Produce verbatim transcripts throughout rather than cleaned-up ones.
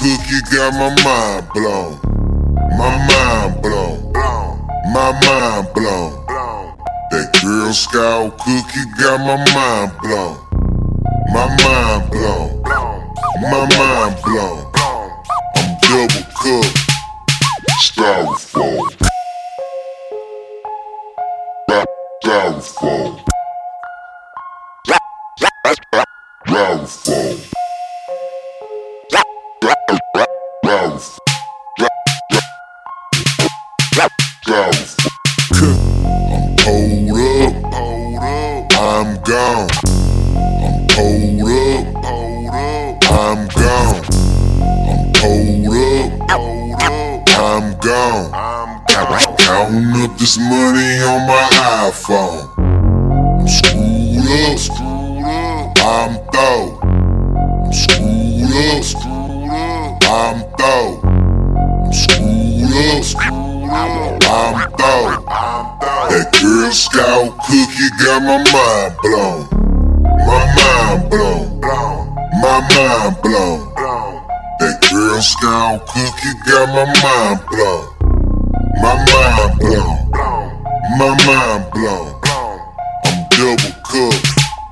cookie got my mind blown. My mind blown. My mind blown. That Girl Scout cookie got my mind blown. My mind blown. My mind blown. I'm double cooked. Styrofoam. Styrofoam. Styrofoam. I'm pulled up, I'm gone. I'm pulled up, I'm gone. I'm pulled up, I'm gone. Counting up this money on my iPhone. I'm screwed up, I'm through. I'm screwed up, I'm through. I'm screwed up, I'm through. That Girl Scout cookie got my mind blown. My mind blown. My mind blown. That Girl Scout cookie got my mind blown. My mind blown. My mind blown. I'm double cooked.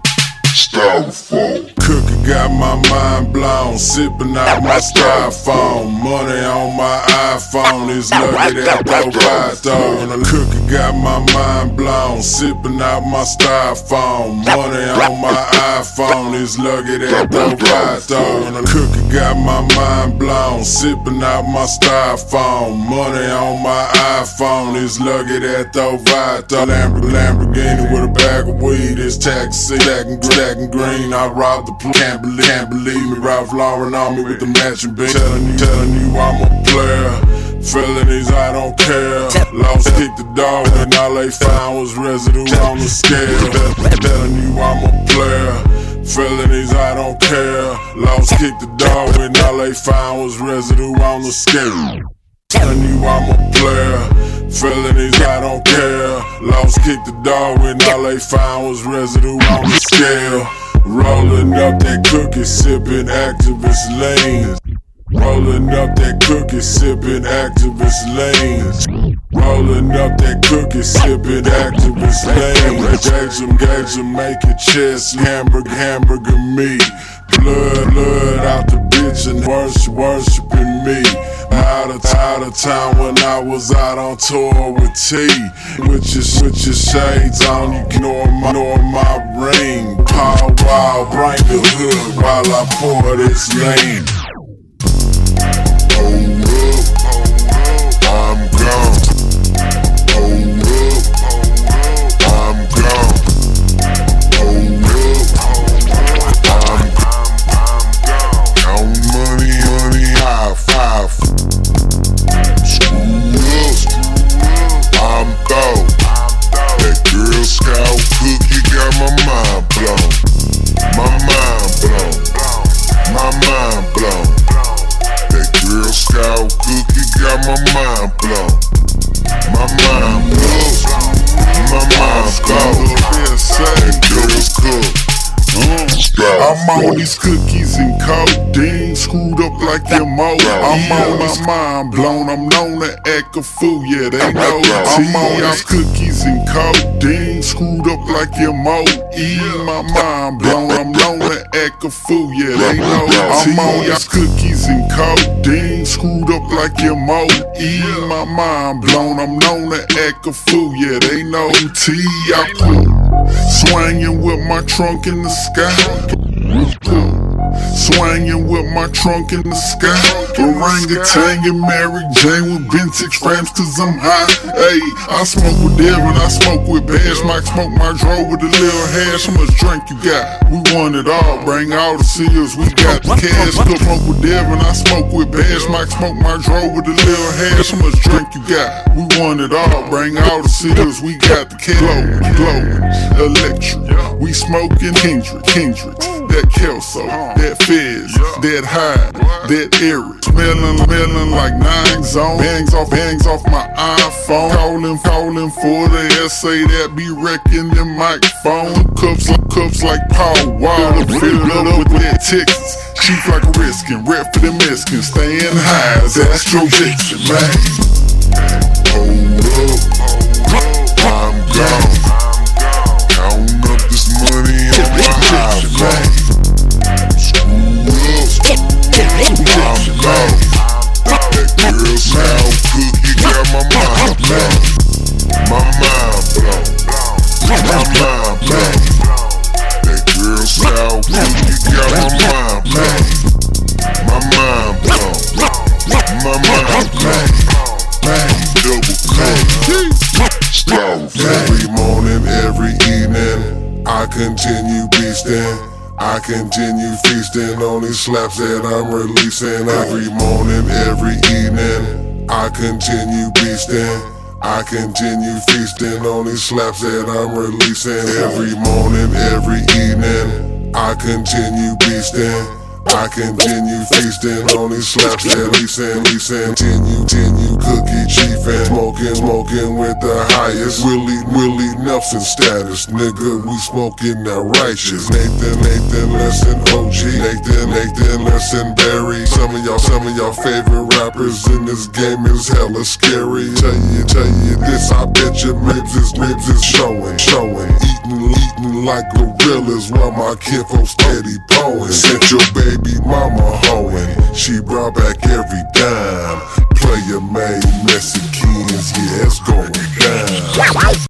Styrofoam. Cookie got my mind blown, sipping out my styrofoam. Money on my iPhone is lucky that dope I throw. Cookie got my mind blown, sipping out my styrofoam. Money on my iPhone is lucky that dope I throw. Cookie got my mind blown, sipping out my styrofoam. Money on my iPhone is lucky that dope I throw. Lamborghini with a bag of weed, it's taxi, stacking green. I robbed the pool, can't believe, can't believe me. Ralph Lauren on me with the matching beat. Telling you, telling you I'm a player. Felonies, I don't care. Lost, kicked the dog, and all they found was residue on the scale. Telling you I'm a player. Felonies, I don't care. Lost, kicked the dog, and all they found was residue on the scale. Telling you I'm a player. Felonies, I don't care. Lost, kicked the dog, and all they found was residue on the scale. Rolling up that cookie, sipping activist lanes. Rolling up that cookie, sipping activist lanes. Rolling up that cookie, sipping activist lanes. Gauge 'em, gauge 'em, make it chest, hamburger, hamburger meat. Blood, blood out the bitch and worship, worshiping me. Out of, out of town when I was out on tour with T. With your, with your shades on, you ignore my, ignore my ring. Pow wow, bring the hood while I pour this lean. Hold up, I'm gone. Hold up, I'm gone. Hold up, I'm gone. Count money, money, high five. Screw up, I'm through. That Girl Scout cookie got my mind blown. My mind blown. My mind blown. That Girl Scout cookie got my mind blown. My mind blown. My mind blown. That Girl cook. I'm on these cookies and codeine, screwed up like M O. I'm on my mind blown, I'm known to act a fool, yeah, they know. I'm on these cookies and codeine, screwed up like M O. E, my mind blown, I'm known to act a fool, yeah, they know. I'm on these cookies and codeine, screwed up like M O. E, my mind blown, I'm known to act a fool, yeah, they know. T, I pull, swinging with my trunk in the sky. Swinging with my trunk in the sky. Orangutan and Mary Jane with vintage frames cause I'm high. Hey, I smoke with Devin, I smoke with Bash. Mike smoke my dro with a little hash. How much drink you got? We want it all, bring all the seals, we got the cash. Still smoke with Devin, I smoke with Bash. Mike smoke my dro with a little hash. How much drink you got? We want it all, bring all the seals, we got the cash. Glowing, glowing, electric, we smoking Kendrick, Kendrick. That Kelso, that Fizz, that High, that Eric. Smelling, smelling like nine zone. Bangs off, bangs off my iPhone. Calling, calling for the essay that be wrecking the microphone. Cups, cups like Paul Wall. Fill it up with that Texas. chief like a Redskin, rep for the Mexicans, staying high as Astro Dixon, man. Hold up, I'm gone. Counting up this money on my iPhone. Screw up, I'm gone. That Girl Scout cookie got my mind blown. My mind blown. My mind blown. That Girl Scout cookie got my mind blown. My mind blown. My mind blown. Double coat. Stove. Every morning, every evening, I continue beasting. I continue feasting on these slaps that I'm releasing. Every morning, every evening, I continue beasting. I continue feasting on these slaps that I'm releasing. Every morning, every evening, I continue beasting. I continue feasting on these slaps that we send, we send. Continue, continue cookie chiefin', smoking, smoking with the highest Willie, Willie Nelson status, nigga. We smoking that righteous. Nathan, Nathan, Lesson O G, Nathan, Nathan, Lesson Barry. Some of y'all, some of y'all favorite rappers in this game is hella scary. Tell you, tell you this, I bet you Mibs is, Mibs is showing, showing, eating, eating like gorillas while my kinfolk steady pawing. Sent your baby. Baby mama hoeing, she brought back every dime. Player made Mexicans, yeah, it's going down.